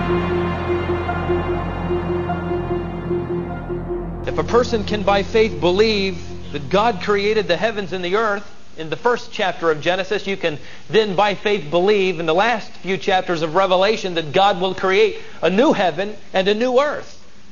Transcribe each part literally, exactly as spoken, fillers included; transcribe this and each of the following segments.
If a person can by faith believe that God created the heavens and the earth in the first chapter of Genesis, you can then by faith believe in the last few chapters of Revelation that God will create a new heaven and a new earth.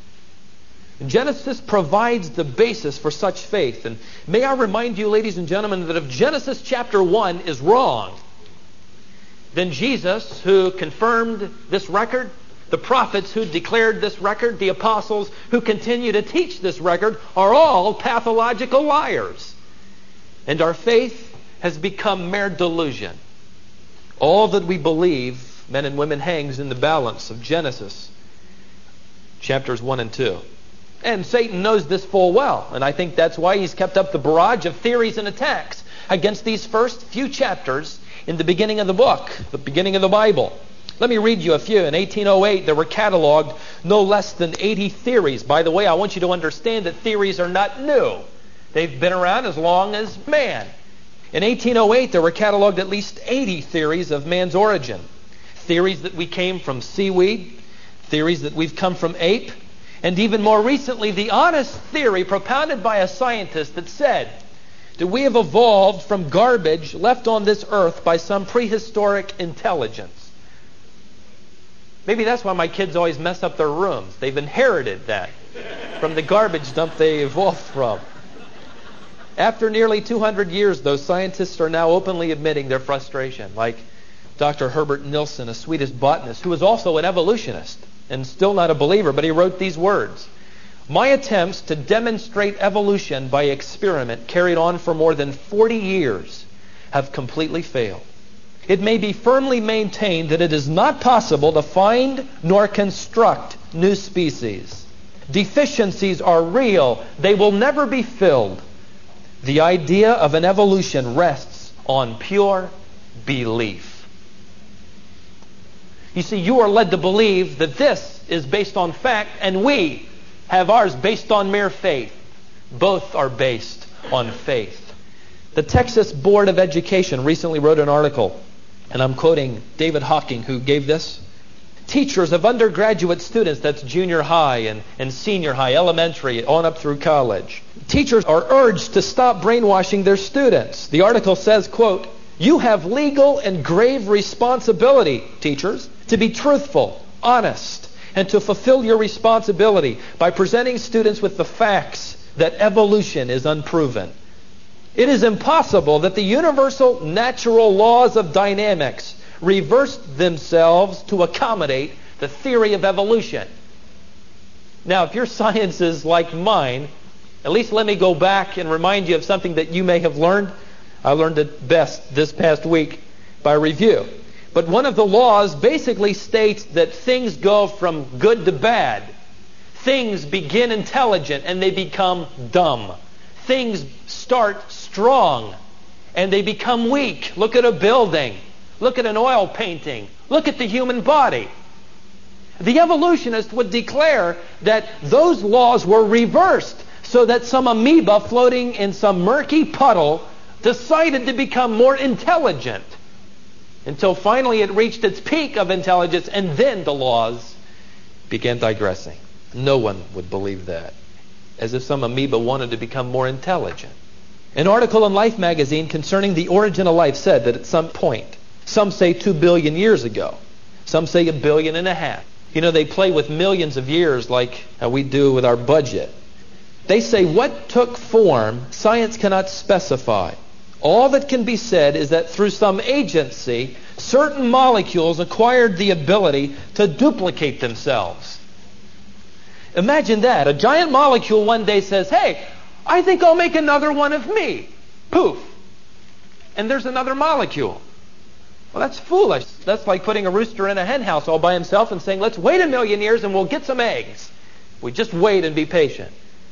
Genesis provides the basis for such faith. And may I remind you, ladies and gentlemen, that if Genesis chapter one is wrong, then Jesus, who confirmed this record, the prophets who declared this record, the apostles who continue to teach this record, are all pathological liars. And our faith has become mere delusion. All that we believe, men and women, hangs in the balance of Genesis chapters one and two. And Satan knows this full well. And I think that's why he's kept up the barrage of theories and attacks against these first few chapters in the beginning of the book, the beginning of the Bible. Let me read you a few. In eighteen oh eight, there were cataloged no less than eighty theories. By the way, I want you to understand that theories are not new. They've been around as long as man. In eighteen oh eight, there were cataloged at least eighty theories of man's origin. Theories that we came from seaweed, theories that we've come from ape, and even more recently, the honest theory propounded by a scientist that said that we have evolved from garbage left on this earth by some prehistoric intelligence. Maybe that's why my kids always mess up their rooms. They've inherited that from the garbage dump they evolved from. After nearly two hundred years, though, scientists are now openly admitting their frustration, like Doctor Herbert Nilsson, a Swedish botanist, who was also an evolutionist and still not a believer, but he wrote these words: "My attempts to demonstrate evolution by experiment, carried on for more than forty years, have completely failed. It may be firmly maintained that it is not possible to find nor construct new species. Deficiencies are real. They will never be filled. The idea of an evolution rests on pure belief." You see, you are led to believe that this is based on fact, and we have ours based on mere faith. Both are based on faith. The Texas Board of Education recently wrote an article, and I'm quoting David Hawking, who gave this. Teachers of undergraduate students, that's junior high and, and senior high, elementary, on up through college. Teachers are urged to stop brainwashing their students. The article says, quote, "You have legal and grave responsibility, teachers, to be truthful, honest, and to fulfill your responsibility by presenting students with the facts that evolution is unproven. It is impossible that the universal natural laws of dynamics reversed themselves to accommodate the theory of evolution." Now, if your science is like mine, at least let me go back and remind you of something that you may have learned. I learned it best this past week by review. But one of the laws basically states that things go from good to bad. Things begin intelligent and they become dumb. Things start strong and they become weak. Look at a building. Look at an oil painting. Look at the human body. The evolutionist would declare that those laws were reversed so that some amoeba floating in some murky puddle decided to become more intelligent until finally it reached its peak of intelligence, and then the laws began digressing. No one would believe that. As if some amoeba wanted to become more intelligent. An article in Life magazine concerning the origin of life said that at some point, some say two billion years ago, some say a billion and a half. You know, they play with millions of years like how we do with our budget. They say what took form, science cannot specify. All that can be said is that through some agency, certain molecules acquired the ability to duplicate themselves. Imagine that. A giant molecule one day says, "Hey, I think I'll make another one of me." Poof. And there's another molecule. Well, that's foolish. That's like putting a rooster in a hen house all by himself and saying, "Let's wait a million years and we'll get some eggs." We just wait and be patient.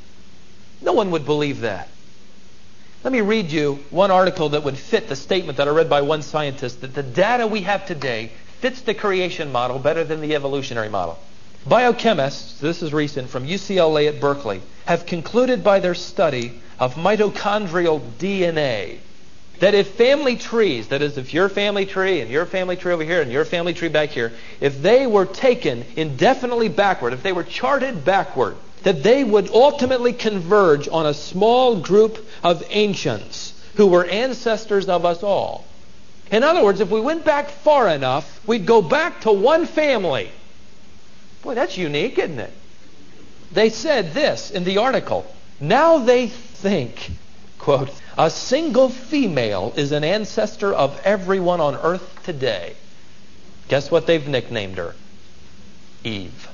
No one would believe that. Let me read you one article that would fit the statement that I read by one scientist, that the data we have today fits the creation model better than the evolutionary model. Biochemists, this is recent, from U C L A at Berkeley, have concluded by their study of mitochondrial D N A that if family trees, that is, if your family tree and your family tree over here and your family tree back here, if they were taken indefinitely backward, if they were charted backward, that they would ultimately converge on a small group of ancients who were ancestors of us all. In other words, if we went back far enough, we'd go back to one family. Boy, that's unique, isn't it? They said this in the article. Now they think, quote, a single female is an ancestor of everyone on earth today. Guess what they've nicknamed her? Eve.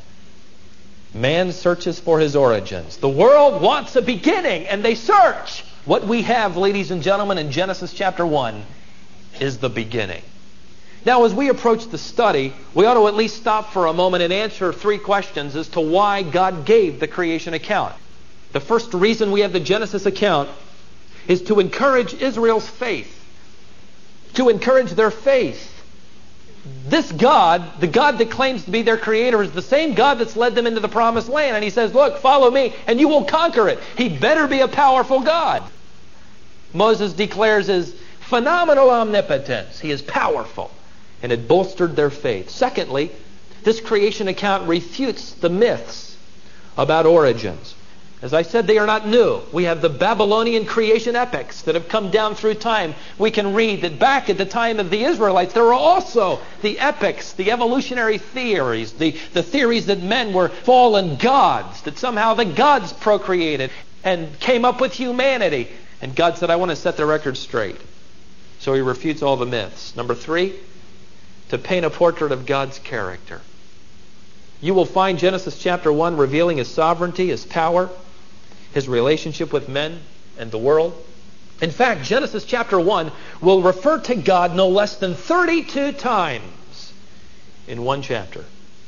Man searches for his origins. The world wants a beginning, and they search. What we have, ladies and gentlemen, in Genesis chapter one is the beginning. Now, as we approach the study, we ought to at least stop for a moment and answer three questions as to why God gave the creation account. The first reason we have the Genesis account is to encourage Israel's faith. To encourage their faith. This God, the God that claims to be their creator, is the same God that's led them into the promised land. And he says, look, follow me and you will conquer it. He better be a powerful God. Moses declares his phenomenal omnipotence. He is powerful. And it bolstered their faith. Secondly, this creation account refutes the myths about origins. As I said, they are not new. We have the Babylonian creation epics that have come down through time. We can read that back at the time of the Israelites, there were also the epics, the evolutionary theories, the, the theories that men were fallen gods, that somehow the gods procreated and came up with humanity. And God said, I want to set the record straight. So he refutes all the myths. Number three, to paint a portrait of God's character. You will find Genesis chapter one revealing his sovereignty, his power, his relationship with men and the world. In fact, Genesis chapter one will refer to God no less than thirty-two times in one chapter.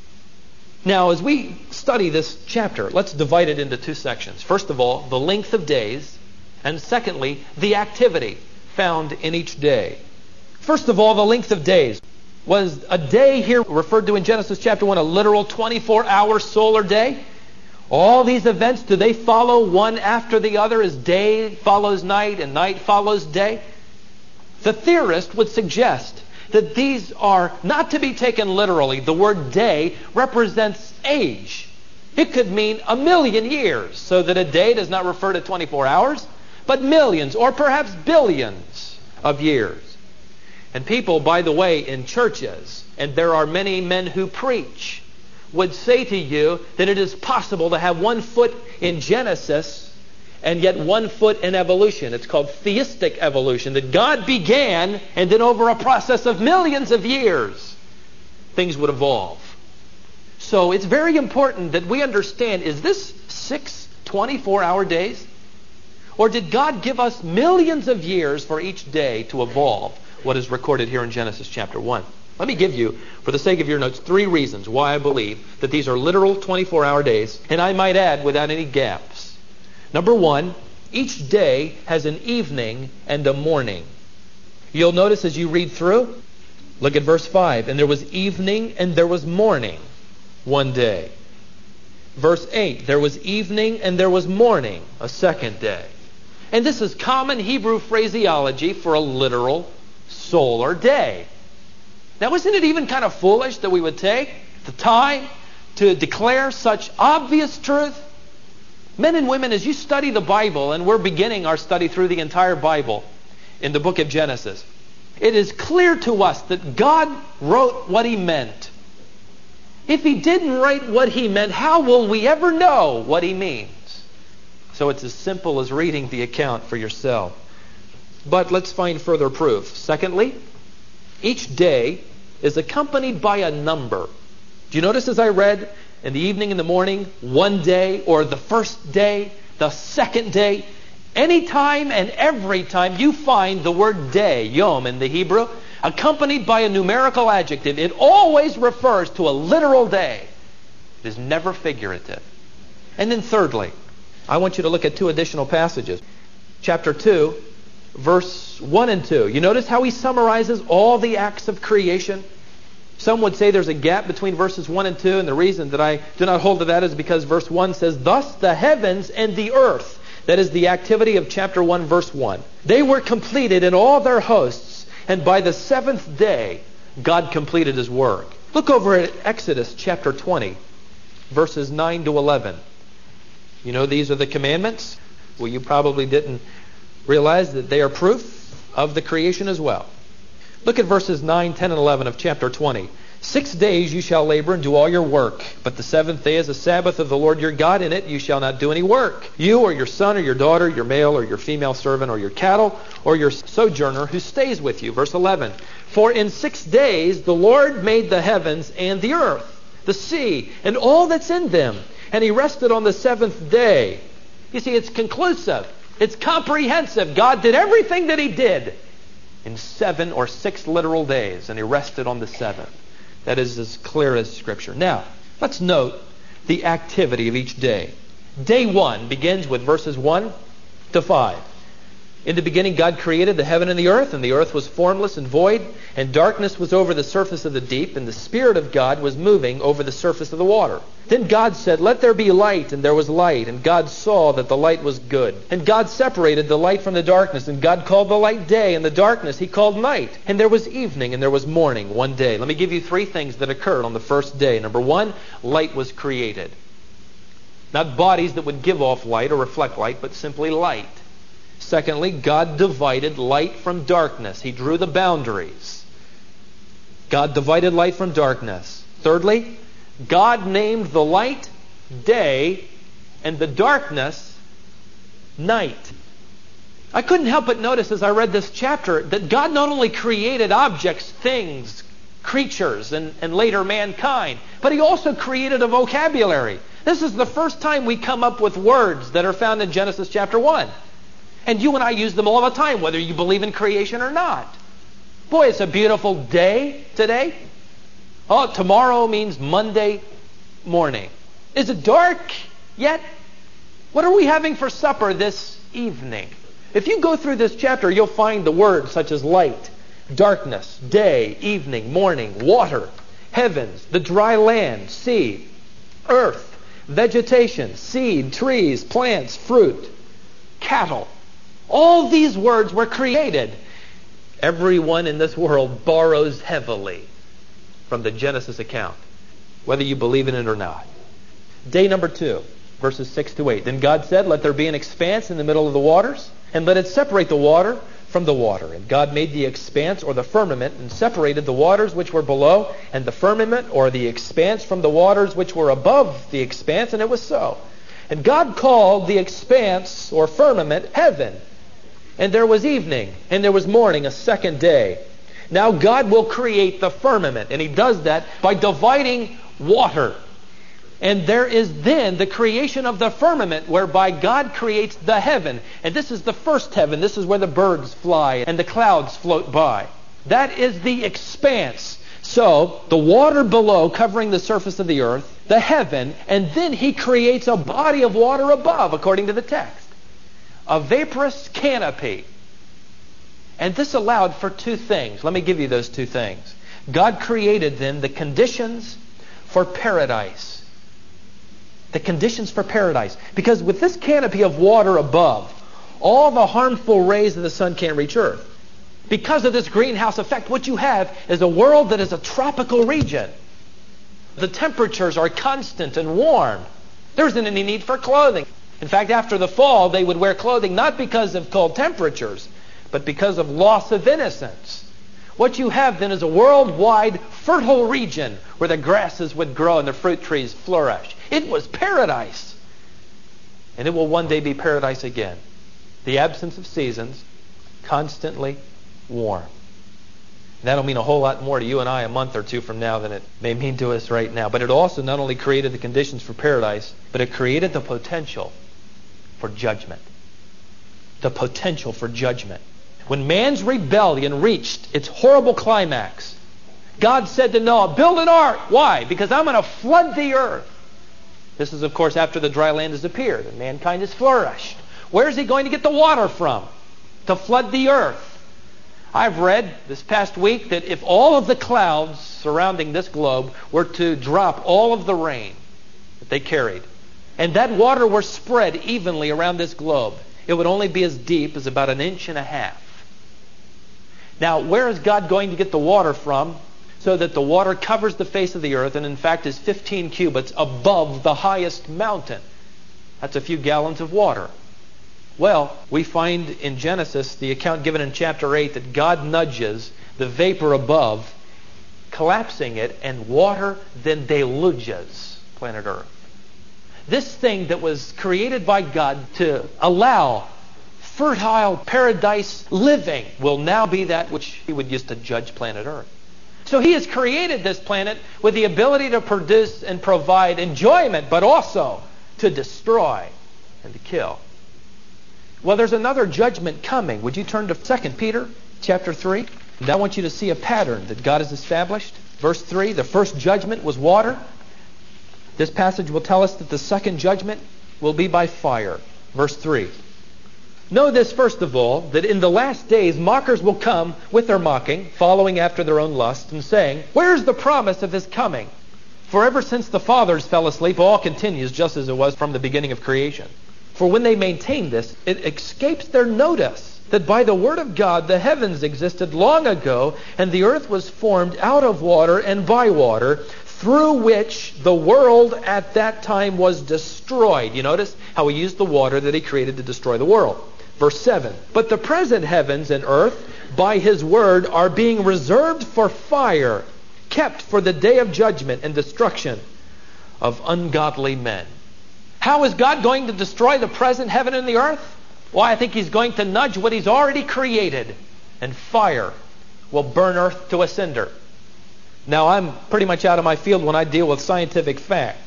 Now, as we study this chapter, let's divide it into two sections. First of all, the length of days, and secondly, the activity found in each day. First of all, the length of days. Was a day here referred to in Genesis chapter one a literal twenty-four hour solar day? All these events, do they follow one after the other as day follows night and night follows day? The theorist would suggest that these are not to be taken literally. The word day represents age. It could mean a million years, so that a day does not refer to twenty-four hours, but millions or perhaps billions of years. And people, by the way, in churches, and there are many men who preach, would say to you that it is possible to have one foot in Genesis and yet one foot in evolution. It's called theistic evolution, that God began and then over a process of millions of years, things would evolve. So it's very important that we understand, is this six twenty-four hour days? Or did God give us millions of years for each day to evolve what is recorded here in Genesis chapter one? Let me give you, for the sake of your notes, three reasons why I believe that these are literal twenty-four hour days, and I might add without any gaps. Number one, each day has an evening and a morning. You'll notice as you read through, look at verse five, and there was evening and there was morning one day. Verse eight, there was evening and there was morning a second day. And this is common Hebrew phraseology for a literal solar day. Now, isn't it even kind of foolish that we would take the time to declare such obvious truth? Men and women, as you study the Bible, and we're beginning our study through the entire Bible in the book of Genesis, it is clear to us that God wrote what he meant. If he didn't write what he meant, how will we ever know what he means? So it's as simple as reading the account for yourself. But let's find further proof. Secondly, each day is accompanied by a number. Do you notice as I read in the evening and the morning, one day, or the first day, the second day, any time and every time you find the word day, yom in the Hebrew, accompanied by a numerical adjective, it always refers to a literal day. It is never figurative. And then thirdly, I want you to look at two additional passages. Chapter two, verse one and two. You notice how he summarizes all the acts of creation? Some would say there's a gap between verses one and two, and the reason that I do not hold to that is because verse one says, thus the heavens and the earth, That is the activity of chapter one, verse one. They were completed in all their hosts, and by the seventh day, God completed his work. Look over at Exodus chapter twenty, verses nine to eleven. You know these are the commandments? Well, you probably didn't realize that they are proof of the creation as well. Look at verses nine, ten, and eleven of chapter twenty. Six days you shall labor and do all your work, but the seventh day is a Sabbath of the Lord your God. In it you shall not do any work. You or your son or your daughter, your male or your female servant, or your cattle, or your sojourner who stays with you. Verse eleven. For in six days the Lord made the heavens and the earth, the sea, and all that's in them. And he rested on the seventh day. You see, it's conclusive. It's comprehensive. God did everything that he did in seven or six literal days, and he rested on the seventh. That is as clear as Scripture. Now, let's note the activity of each day. Day one begins with verses one to five. In the beginning, God created the heaven and the earth, and the earth was formless and void, and darkness was over the surface of the deep, and the Spirit of God was moving over the surface of the water. Then God said, "Let there be light," and there was light, and God saw that the light was good. And God separated the light from the darkness, and God called the light day, and the darkness he called night. And there was evening, and there was morning, one day. Let me give you three things that occurred on the first day. Number one, light was created. Not bodies that would give off light or reflect light, but simply light. Secondly, God divided light from darkness. He drew the boundaries. God divided light from darkness. Thirdly, God named the light day and the darkness night. I couldn't help but notice as I read this chapter that God not only created objects, things, creatures, and, and later mankind, but he also created a vocabulary. This is the first time we come up with words that are found in Genesis chapter one. And you and I use them all the time, whether you believe in creation or not. Boy, it's a beautiful day today. Oh, tomorrow means Monday morning. Is it dark yet? What are we having for supper this evening? If you go through this chapter, you'll find the words such as light, darkness, day, evening, morning, water, heavens, the dry land, sea, earth, vegetation, seed, trees, plants, fruit, cattle. All these words were created. Everyone in this world borrows heavily from the Genesis account, whether you believe in it or not. Day number two, verses six to eight. Then God said, "Let there be an expanse in the middle of the waters, and let it separate the water from the water." And God made the expanse, or the firmament, and separated the waters which were below, and the firmament, or the expanse, from the waters which were above the expanse, and it was so. And God called the expanse, or firmament, heaven. And there was evening, and there was morning, a second day. Now God will create the firmament, and he does that by dividing water. And there is then the creation of the firmament, whereby God creates the heaven. And this is the first heaven. This is where the birds fly and the clouds float by. That is the expanse. So, the water below covering the surface of the earth, the heaven, and then he creates a body of water above, according to the text. A vaporous canopy. And this allowed for two things. Let me give you those two things. God created then the conditions for paradise. The conditions for paradise. Because with this canopy of water above, all the harmful rays of the sun can't reach earth. Because of this greenhouse effect, what you have is a world that is a tropical region. The temperatures are constant and warm. There isn't any need for clothing. In fact, after the fall, they would wear clothing not because of cold temperatures, but because of loss of innocence. What you have then is a worldwide fertile region where the grasses would grow and the fruit trees flourish. It was paradise. And it will one day be paradise again. The absence of seasons, constantly warm. And that'll mean a whole lot more to you and I a month or two from now than it may mean to us right now. But it also not only created the conditions for paradise, but it created the potential for judgment. The potential for judgment. When man's rebellion reached its horrible climax, God said to Noah, "Build an ark." Why? Because I'm going to flood the earth. This is, of course, after the dry land has appeared and mankind has flourished. Where is he going to get the water from to flood the earth? I've read this past week that if all of the clouds surrounding this globe were to drop all of the rain that they carried, and that water were spread evenly around this globe, it would only be as deep as about an inch and a half. Now, where is God going to get the water from so that the water covers the face of the earth and in fact is fifteen cubits above the highest mountain? That's a few gallons of water. Well, we find in Genesis, the account given in chapter eight, that God nudges the vapor above, collapsing it, and water then deluges planet Earth. This thing that was created by God to allow fertile paradise living will now be that which He would use to judge planet Earth. So He has created this planet with the ability to produce and provide enjoyment, but also to destroy and to kill. Well, there's another judgment coming. Would you turn to Second Peter chapter three? And I want you to see a pattern that God has established. Verse three, the first judgment was water. This passage will tell us that the second judgment will be by fire. Verse three. Know this first of all, that in the last days mockers will come with their mocking, following after their own lust, and saying, where is the promise of His coming? For ever since the fathers fell asleep, all continues just as it was from the beginning of creation. For when they maintain this, it escapes their notice that by the word of God the heavens existed long ago, and the earth was formed out of water and by water, through which the world at that time was destroyed. You notice how He used the water that He created to destroy the world. Verse seven, but the present heavens and earth by His word are being reserved for fire, kept for the day of judgment and destruction of ungodly men. How is God going to destroy the present heaven and the earth? Why, I think He's going to nudge what He's already created, and fire will burn earth to a cinder. Now, I'm pretty much out of my field when I deal with scientific fact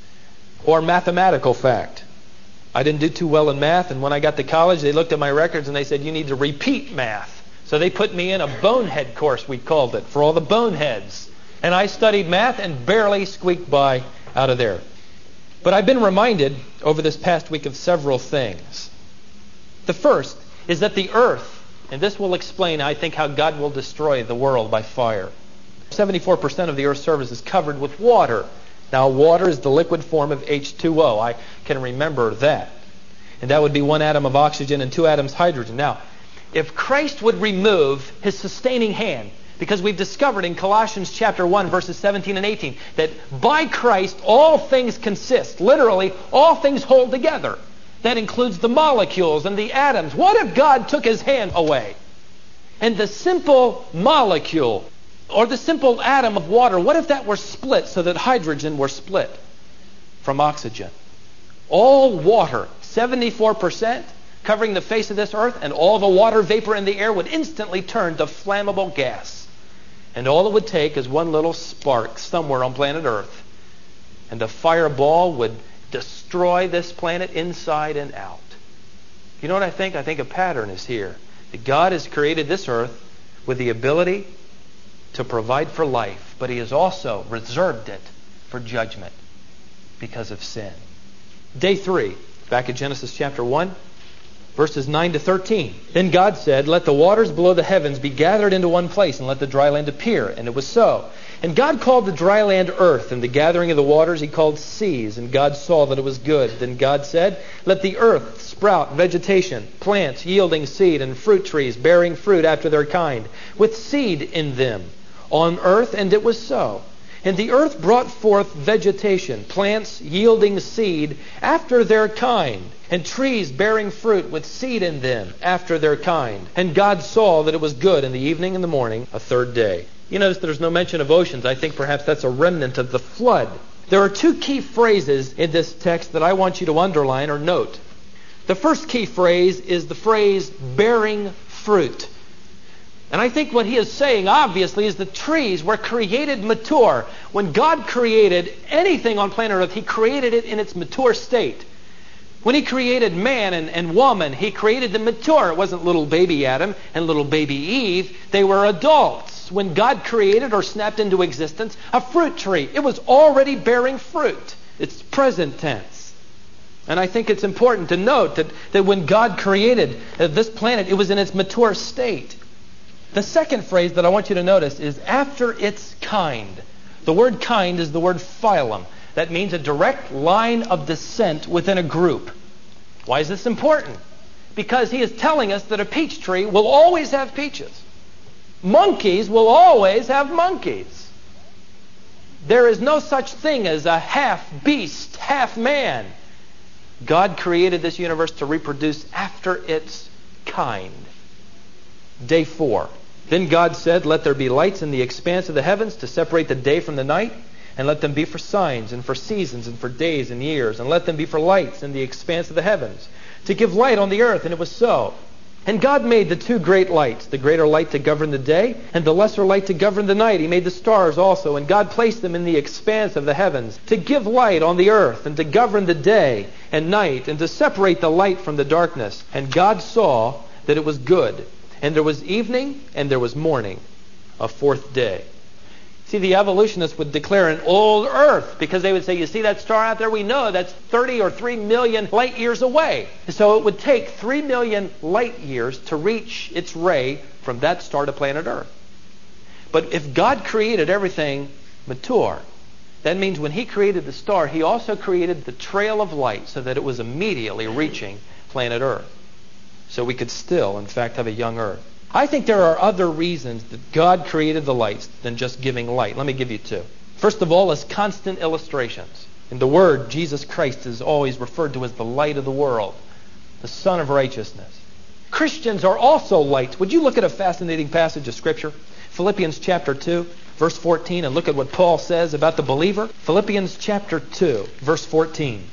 or mathematical fact. I didn't do too well in math, and when I got to college, they looked at my records and they said, you need to repeat math. So they put me in a bonehead course, we called it, for all the boneheads. And I studied math and barely squeaked by out of there. But I've been reminded over this past week of several things. The first is that the earth, and this will explain, I think, how God will destroy the world by fire. seventy-four percent of the earth's surface is covered with water. Now, water is the liquid form of H two O. I can remember that. And that would be one atom of oxygen and two atoms hydrogen. Now, if Christ would remove His sustaining hand, because we've discovered in Colossians chapter one, verses seventeen and eighteen, that by Christ all things consist. Literally, all things hold together. That includes the molecules and the atoms. What if God took His hand away? And the simple molecule, or the simple atom of water, what if that were split so that hydrogen were split from oxygen? All water, seventy-four percent, covering the face of this earth, and all the water vapor in the air would instantly turn to flammable gas. And all it would take is one little spark somewhere on planet Earth, and a fireball would destroy this planet inside and out. You know what I think? I think a pattern is here. That God has created this earth with the ability to provide for life, but He has also reserved it for judgment because of sin. Day three, back at Genesis chapter one, verses nine to thirteen. Then God said, let the waters below the heavens be gathered into one place, and let the dry land appear. And it was so. And God called the dry land earth, and the gathering of the waters He called seas. And God saw that it was good. Then God said, let the earth sprout vegetation, plants yielding seed, and fruit trees bearing fruit after their kind, with seed in them on earth. And it was so. And the earth brought forth vegetation, plants yielding seed after their kind, and trees bearing fruit with seed in them after their kind. And God saw that it was good. In the evening and the morning, a third day. You notice there's no mention of oceans. I think perhaps that's a remnant of the flood. There are two key phrases in this text that I want you to underline or note. The first key phrase is the phrase bearing fruit. And I think what he is saying, obviously, is the trees were created mature. When God created anything on planet Earth, He created it in its mature state. When He created man and, and woman, He created them mature. It wasn't little baby Adam and little baby Eve. They were adults. When God created or snapped into existence a fruit tree, it was already bearing fruit. It's present tense. And I think it's important to note that, that when God created uh, this planet, it was in its mature state. The second phrase that I want you to notice is after its kind. The word kind is the word phylum. That means a direct line of descent within a group. Why is this important? Because he is telling us that a peach tree will always have peaches. Monkeys will always have monkeys. There is no such thing as a half beast, half man. God created this universe to reproduce after its kind. Day four. Then God said, "Let there be lights in the expanse of the heavens to separate the day from the night, and let them be for signs and for seasons and for days and years, and let them be for lights in the expanse of the heavens, to give light on the earth." And it was so. And God made the two great lights, the greater light to govern the day, and the lesser light to govern the night. He made the stars also, and God placed them in the expanse of the heavens, to give light on the earth, and to govern the day and night, and to separate the light from the darkness. And God saw that it was good. And there was evening, and there was morning, a fourth day. See, the evolutionists would declare an old earth, because they would say, you see that star out there? We know that's thirty or three million light years away. So it would take three million light years to reach its ray from that star to planet Earth. But if God created everything mature, that means when he created the star, he also created the trail of light so that it was immediately reaching planet Earth. So we could still, in fact, have a young Earth. I think there are other reasons that God created the lights than just giving light. Let me give you two. First of all, as constant illustrations. In the Word, Jesus Christ is always referred to as the light of the world, the Son of righteousness. Christians are also lights. Would you look at a fascinating passage of Scripture? Philippians chapter two, verse fourteen, and look at what Paul says about the believer. Philippians chapter two, verse fourteen.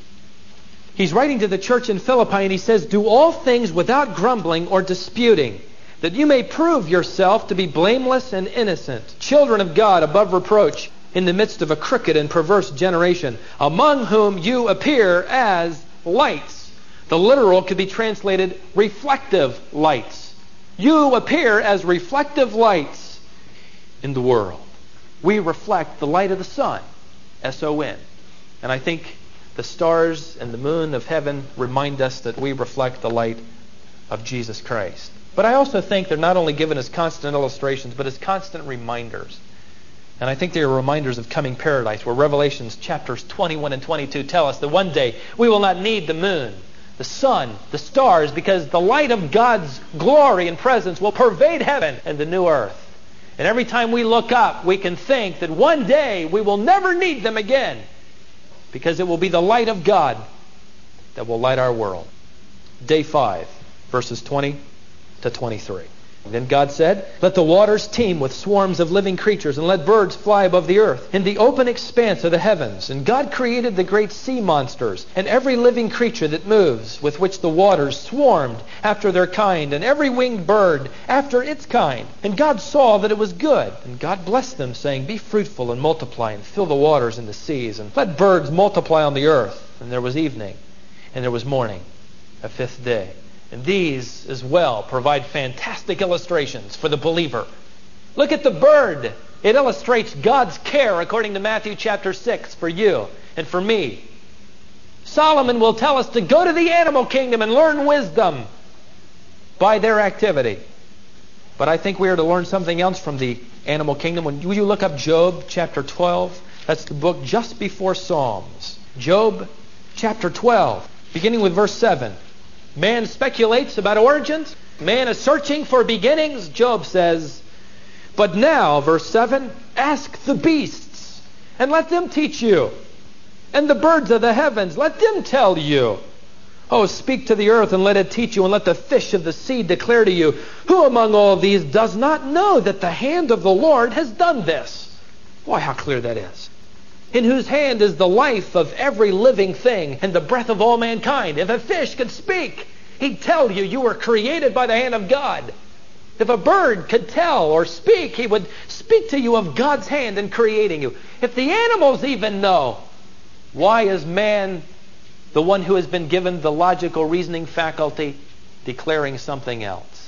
He's writing to the church in Philippi, and he says, "Do all things without grumbling or disputing, that you may prove yourself to be blameless and innocent, children of God above reproach, in the midst of a crooked and perverse generation, among whom you appear as lights." The literal could be translated reflective lights. You appear as reflective lights in the world. We reflect the light of the sun, S O N. And I think the stars and the moon of heaven remind us that we reflect the light of Jesus Christ. But I also think they're not only given as constant illustrations, but as constant reminders. And I think they are reminders of coming paradise, where Revelations chapters twenty-one and twenty-two tell us that one day we will not need the moon, the sun, the stars, because the light of God's glory and presence will pervade heaven and the new earth. And every time we look up, we can think that one day we will never need them again, because it will be the light of God that will light our world. Day five, verses twenty to twenty-three. Then God said, "Let the waters teem with swarms of living creatures, and let birds fly above the earth in the open expanse of the heavens." And God created the great sea monsters, and every living creature that moves, with which the waters swarmed after their kind, and every winged bird after its kind. And God saw that it was good. And God blessed them, saying, "Be fruitful and multiply, and fill the waters and the seas, and let birds multiply on the earth." And there was evening, and there was morning, a fifth day. And these as well provide fantastic illustrations for the believer. Look at the bird. It illustrates God's care, according to Matthew chapter six, for you and for me. Solomon will tell us to go to the animal kingdom and learn wisdom by their activity. But I think we are to learn something else from the animal kingdom. When you look up Job chapter twelve, that's the book just before Psalms. Job chapter twelve, beginning with verse seven. Man speculates about origins. Man is searching for beginnings. Job says, "But now," verse seven, "ask the beasts, and let them teach you, and the birds of the heavens, let them tell you. Oh, speak to the earth, and let it teach you, and let the fish of the sea declare to you. Who among all these does not know that the hand of the Lord has done this?" Why, how clear that is. "In whose hand is the life of every living thing, and the breath of all mankind." If a fish could speak, he'd tell you you were created by the hand of God. If a bird could tell or speak, he would speak to you of God's hand in creating you. If the animals even know, why is man, the one who has been given the logical reasoning faculty, declaring something else?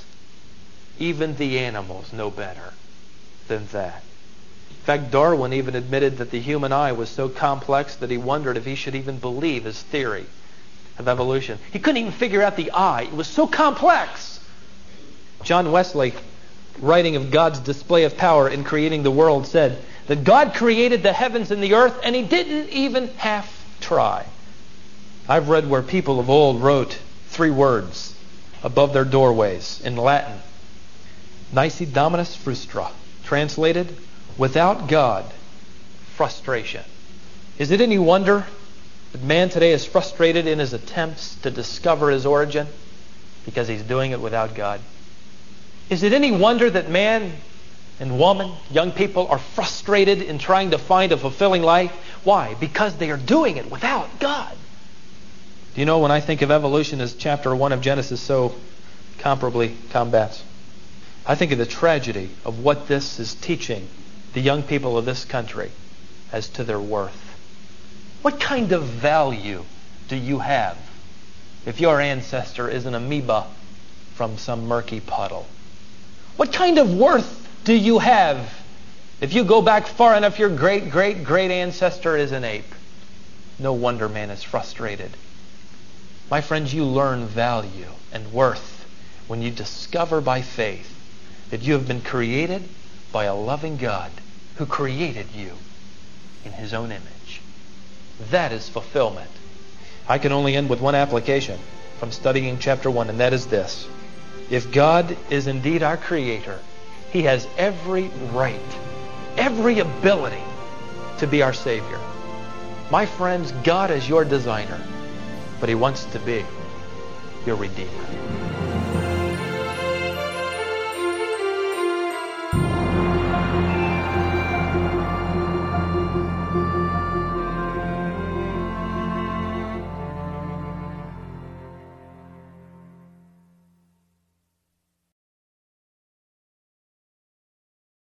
Even the animals know better than that. In fact, Darwin even admitted that the human eye was so complex that he wondered if he should even believe his theory of evolution. He couldn't even figure out the eye. It was so complex. John Wesley writing of God's display of power in creating the world, said that God created the heavens and the earth, and He didn't even half try. I've read where people of old wrote three words above their doorways in Latin. Nisi Dominus Frustra. Translated, without God, frustration. Is it any wonder that man today is frustrated in his attempts to discover his origin? Because he's doing it without God. Is it any wonder that man and woman, young people, are frustrated in trying to find a fulfilling life? Why? Because they are doing it without God. Do you know, when I think of evolution as chapter one of Genesis so comparably combats, I think of the tragedy of what this is teaching the young people of this country as to their worth. What kind of value do you have if your ancestor is an amoeba from some murky puddle? What kind of worth do you have if you go back far enough, your great, great, great ancestor is an ape? No wonder man is frustrated. My friends, you learn value and worth when you discover by faith that you have been created by a loving God who created you in His own image. That is fulfillment. I can only end with one application from studying chapter one, and that is this. If God is indeed our Creator, He has every right, every ability to be our Savior. My friends, God is your designer, but He wants to be your Redeemer.